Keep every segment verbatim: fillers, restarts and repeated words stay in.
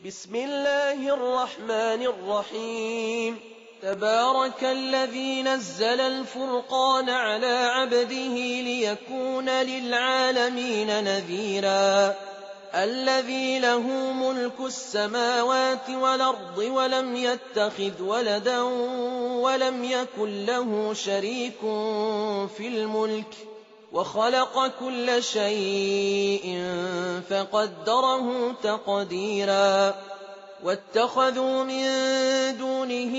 بسم الله الرحمن الرحيم تبارك الذي نزل الفرقان على عبده ليكون للعالمين نذيرا الذي له ملك السماوات والأرض ولم يتخذ ولدا ولم يكن له شريك في الملك وخلق كل شيء فقدره تقديرا واتخذوا من دونه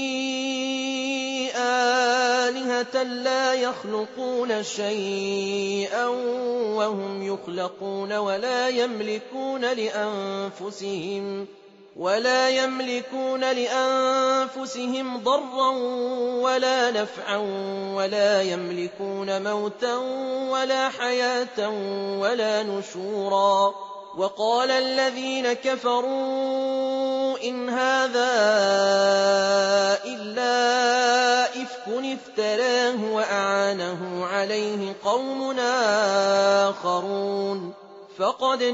آلهة لا يخلقون شيئا وهم يخلقون ولا يملكون لأنفسهم ولا يملكون لأنفسهم ضرا ولا نفعا ولا يملكون موتا ولا حياة ولا نشورا وقال الذين كفروا إن هذا إلا إفك افتراه وأعانه عليه قوم آخرون فقد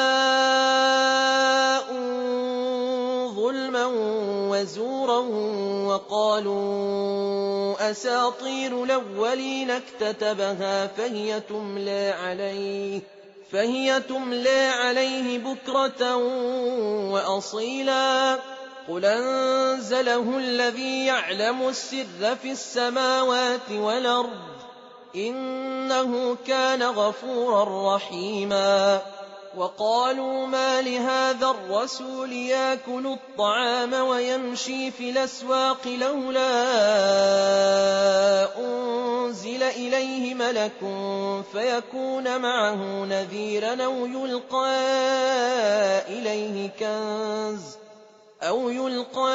جاءوا ظلما وزورا وقالوا أساطير الأولين اكتتبها فهي تملى عليه فهي تملى عليه بكرة وأصيلا قل أنزله الذي يعلم السر في السماوات والأرض إنه كان غفورا رحيما وقالوا ما لهذا الرسول يأكل الطعام ويمشي في الأسواق لولا أنزل إليه ملك فيكون معه نذيرا أو يلقى إليه كنز أو يلقى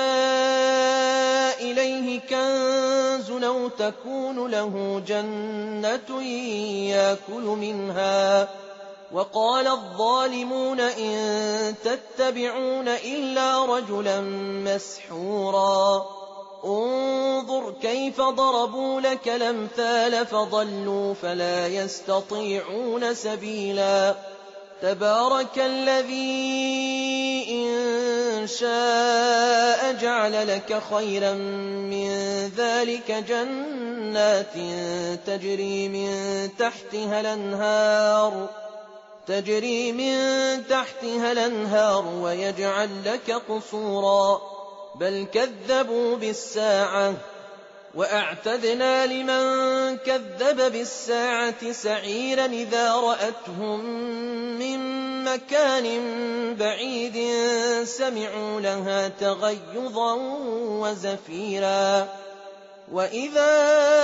إليه كنز أو تكون له جنة يأكل منها وقال الظالمون إن تتبعون إلا رجلا مسحورا انظر كيف ضربوا لك الأمثال فضلوا فلا يستطيعون سبيلا تبارك الذي إن شاء جعل لك خيرا من ذلك جنات تجري من تحتها الأنهار تجري من تحتها الأنهار ويجعل لك قصورا بل كذبوا بالساعة وأعتدنا لمن كذب بالساعة سعيرا إذا رأتهم من مكان بعيد سمعوا لها تغيظا وزفيرا وإذا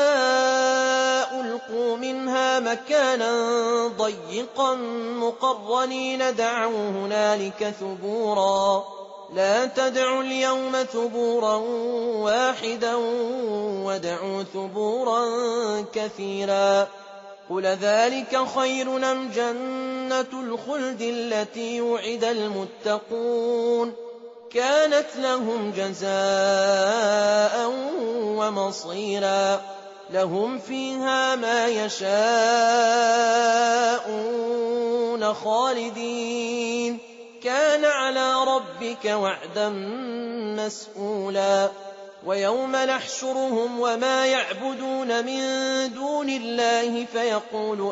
ألقوا منها مكانا ضيقا مقرنين دعوا هنالك ثبورا لا تدعوا اليوم ثبورا واحدا ودعوا ثبورا كثيرا قل ذلك خير أم جنة الخلد التي وعد المتقون كانت لهم جزاء ومصيرا لهم فيها ما يشاءون خالدين كان على ربك وعدا مسئولا ويوم نحشرهم وما يعبدون من دون الله فيقول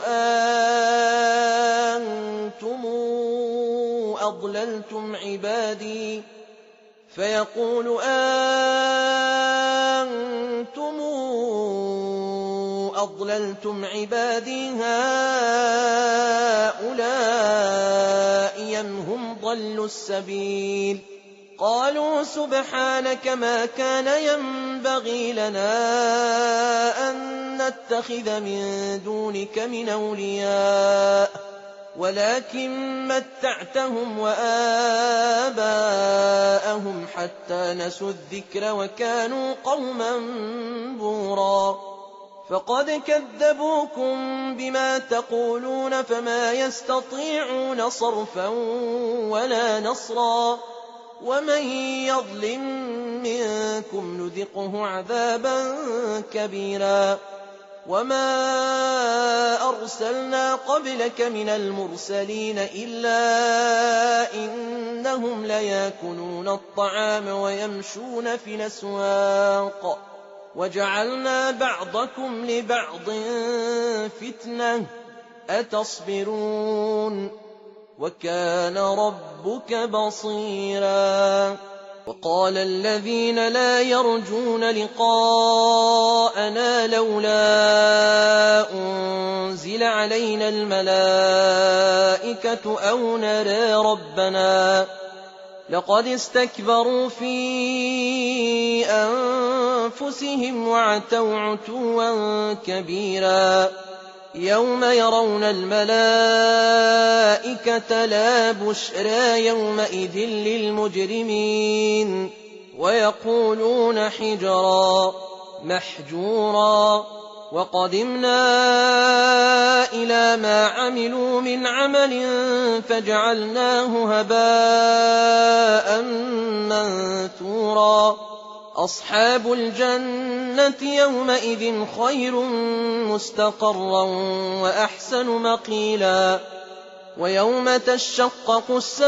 أنتم أضللتم عبادي فيقول أنتم أضللتم عبادي هؤلاء أم هم ضلوا السبيل قالوا سبحانك ما كان ينبغي لنا أن نتخذ من دونك من أولياء ولكن متعتهم وآباءهم حتى نسوا الذكر وكانوا قوما بورا فقد كذبوكم بما تقولون فما يستطيعون صرفا ولا نصرا ومن يظلم منكم نذقه عذابا كبيرا وما أرسلنا قبلك من المرسلين إلا إنهم ليأكلون الطعام ويمشون في الأسواق وجعلنا بعضكم لبعض فتنة أتصبرون وكان ربك بصيرا وقال الذين لا يرجون لقاءنا لولا أنزل علينا الملائكة أو نرى ربنا لقد استكبروا في أنفسهم وعتوا عتوا كبيرا يوم يرون الملائكة لا بشرى يومئذ للمجرمين ويقولون حجرا محجورا وقدمنا إلى ما عملوا من عمل فجعلناه هباء منثورا أصحاب الجنة يومئذ خير مستقرا وأحسن مقيلا ويوم تشقق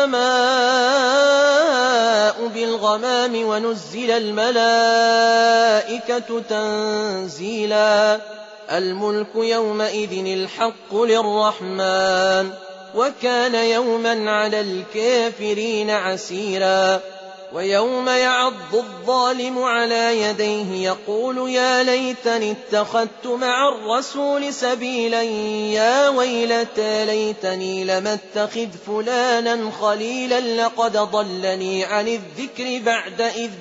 السماء بالغمام ونزل الملائكة تنزيلا الملك يومئذ الحق للرحمن وكان يوما على الكافرين عسيرا ويوم يعض الظالم على يديه يقول يا ليتني اتخذت مع الرسول سبيلا يا ويلتى ليتني لم اتخذ فلانا خليلا لقد ضلني عن الذكر بعد إذ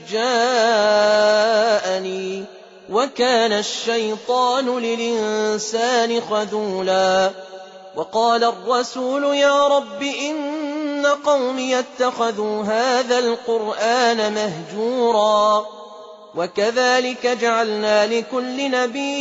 جاءني وكان الشيطان للإنسان خذولا وقال الرسول يا رب إن قومي اتخذوا هذا القرآن مهجورا وكذلك جعلنا لكل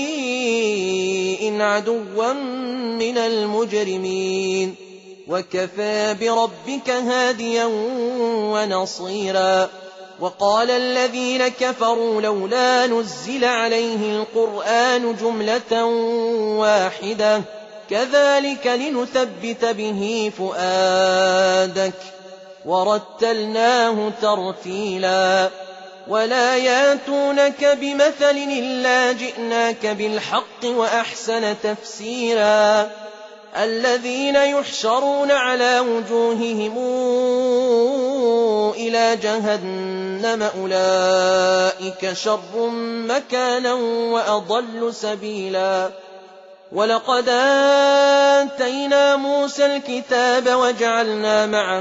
نبي عدوا من المجرمين وكفى بربك هاديا ونصيرا وقال الذين كفروا لولا نزل عليه القرآن جملة واحدة كذلك لنثبت به فؤادك ورتلناه ترتيلا ولا ياتونك بمثل إلا جئناك بالحق وأحسن تفسيرا الذين يحشرون على وجوههم إلى جهنم أولئك شر مكانا وأضل سبيلا ولقد آتينا موسى الكتاب وجعلنا معه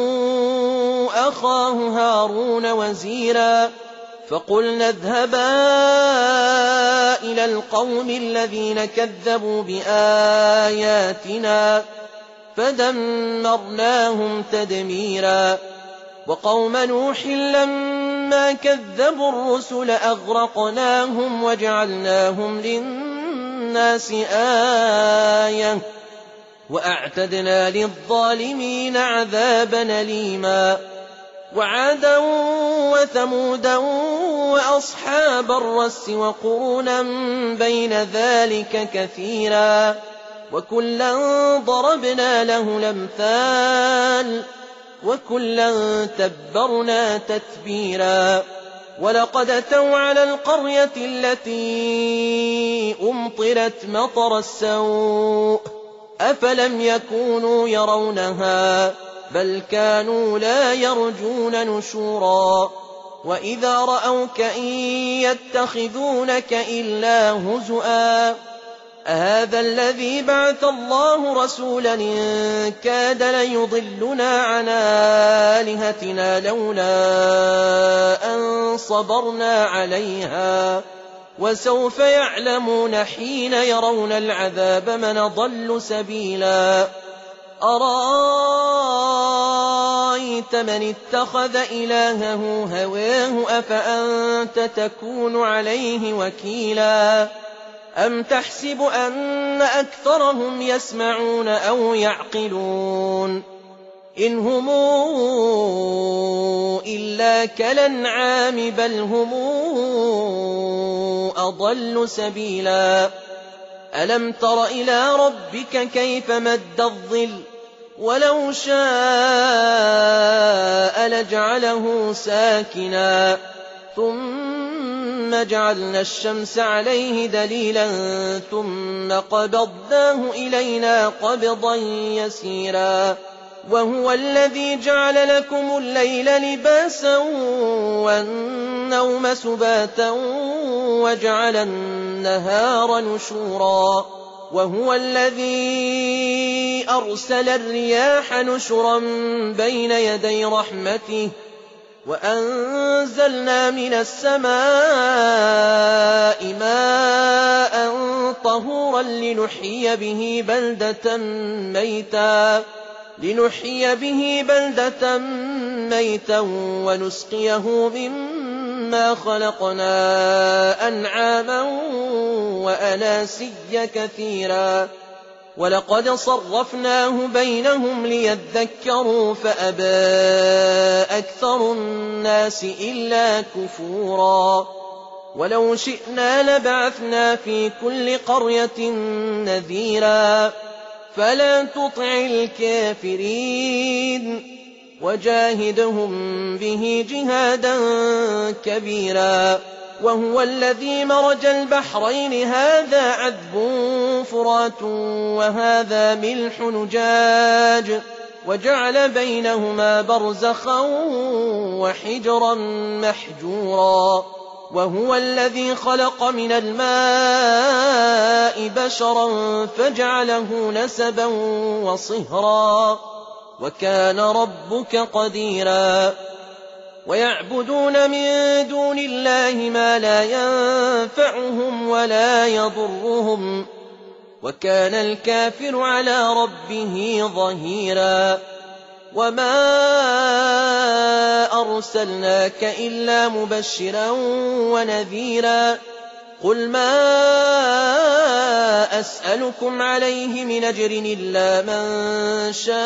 أخاه هارون وزيرا فقلنا اذهبا إلى القوم الذين كذبوا بآياتنا فدمرناهم تدميرا وقوم نوح لما كذبوا الرسل أغرقناهم وجعلناهم للناس آية وأعتدنا للظالمين عذابا أليما وعادا وثمودا وأصحاب الرس وقرونا بين ذلك كثيرا وكلا ضربنا له الأمثال وكلا تبرنا تتبيرا ولقد أتوا على القرية التي أمطرت مطر السوء أفلم يكونوا يرونها بل كانوا لا يرجون نشورا وإذا رأوك إن يتخذونك إلا هزؤا هذا الذي بعث الله رسولا إن كاد ليضلنا عن آلهتنا لولا أن صبرنا عليها وسوف يعلمون حين يرون العذاب من ضل سبيلا أرأيت من اتخذ إلهه هواه أفأنت تكون عليه وكيلا أم تحسب أن أكثرهم يسمعون أو يعقلون إن هم إلا كالأنعام بل هم أضل سبيلا ألم تر إلى ربك كيف مد الظل ولو شاء لجعله ساكنا ثم جعلنا الشمس عليه دليلا ثم قبضناه إلينا قبضا يسيرا وهو الذي جعل لكم الليل لباسا والنوم سباتا وجعل النهار نشورا وهو الذي أرسل الرياح نشرا بين يدي رحمته وأنزلنا من السماء ماء طهورا لنحيي به بلدة ميتا لنحيي به بلدة ميتا ونسقيه مما خلقنا أنعاما وأناسيا كثيرا ولقد صرفناه بينهم ليذكروا فأبى أكثر الناس إلا كفورا ولو شئنا لبعثنا في كل قرية نذيرا فلا تطع الكافرين وجاهدهم به جهادا كبيرا وهو الذي مرج البحرين هذا عذب فرات وهذا ملح نجاج وجعل بينهما برزخا وحجرا محجورا وهو الذي خلق من الماء بشرا فجعله نسبا وصهرا وكان ربك قديرا ويعبدون من دون الله ما لا ينفعهم ولا يضرهم وكان الكافر على ربه ظهيرا وما أرسلناك إلا مبشرا ونذيرا قل ما أسألكم عليه من أجر إلا من شاء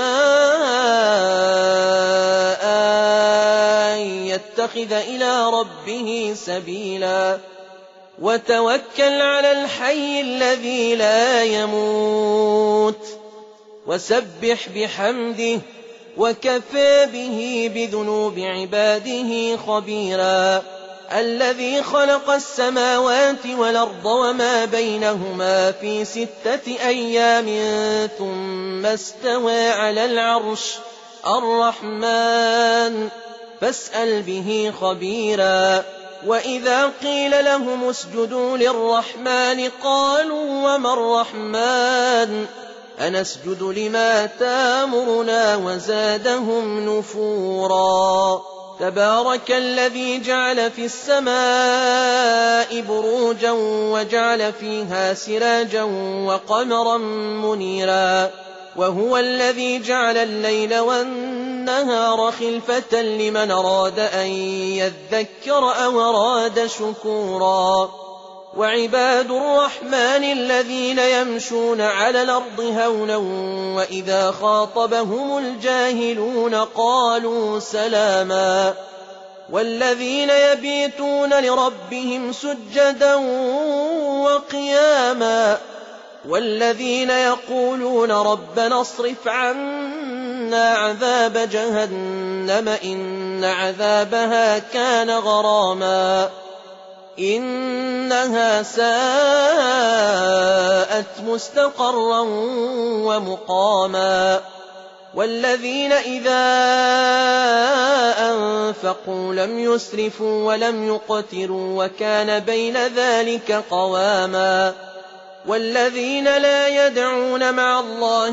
أن يتخذ إلى ربه سبيلا وتوكل على الحي الذي لا يموت وسبح بحمده وكفى به بذنوب عباده خبيرا الذي خلق السماوات والأرض وما بينهما في ستة أيام ثم استوى على العرش الرحمن فاسأل به خبيرا وإذا قيل لهم اسجدوا للرحمن قالوا وما الرحمن أنسجد لما تامرنا وزادهم نفورا تبارك الذي جعل في السماء بروجا وجعل فيها سراجا وقمرا منيرا وهو الذي جعل الليل والنهار خلفة لمن أراد أن يذكر أو أراد شكورا وعباد الرحمن الذين يمشون على الأرض هونا وإذا خاطبهم الجاهلون قالوا سلاما والذين يبيتون لربهم سجدا وقياما والذين يقولون ربنا اصرف عنا عذاب جهنم إن عذابها كان غراما إنها ساءت مستقرا ومقاما والذين إذا أنفقوا لم يسرفوا ولم يقتروا وكان بين ذلك قواما والذين لا يدعون مع الله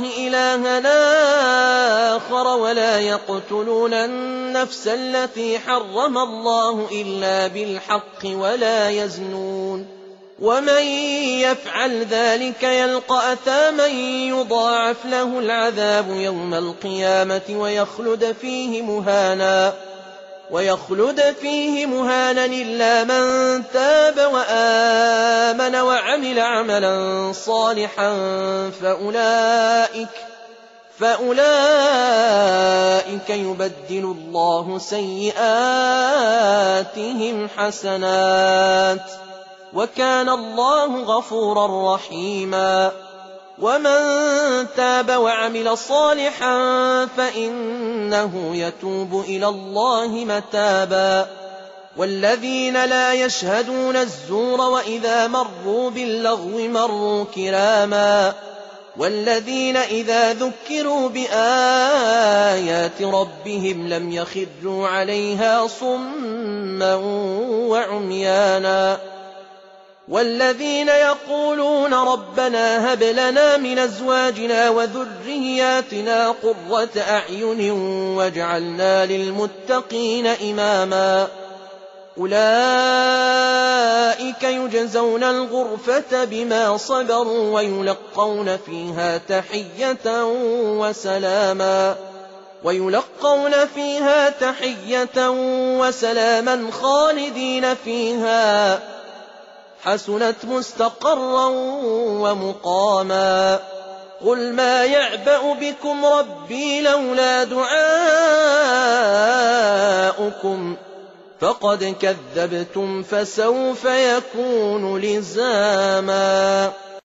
إلها آخر ولا يقتلون النفس التي حرم الله إلا بالحق ولا يزنون ومن يفعل ذلك يلقى أثاما يضاعف له العذاب يوم القيامة ويخلد فيه مهانا ويخلد فيه مهانا إلا من تاب وآمن وعمل عملا صالحا فأولئك فأولئك يبدل الله سيئاتهم حسنات وكان الله غفورا رحيما. ومن تاب وعمل صالحا فإنه يتوب إلى الله متابا. والذين لا يشهدون الزور وإذا مروا باللغو مروا كراما. والذين إذا ذكروا بآيات ربهم لم يخروا عليها صما وعميانا. والذين يقولون ربنا هب لنا من أزواجنا وذرياتنا قرة أعين واجعلنا للمتقين إماما. أولئك يجزون الغرفة بما صبروا ويلقون فيها تحية وسلاما ويلقون فيها تحية وسلاما خالدين فيها حسنت مستقرا ومقاما. قل ما يعبأ بكم ربي لولا دعاؤكم فقد كذبتم فسوف يكون لزاما.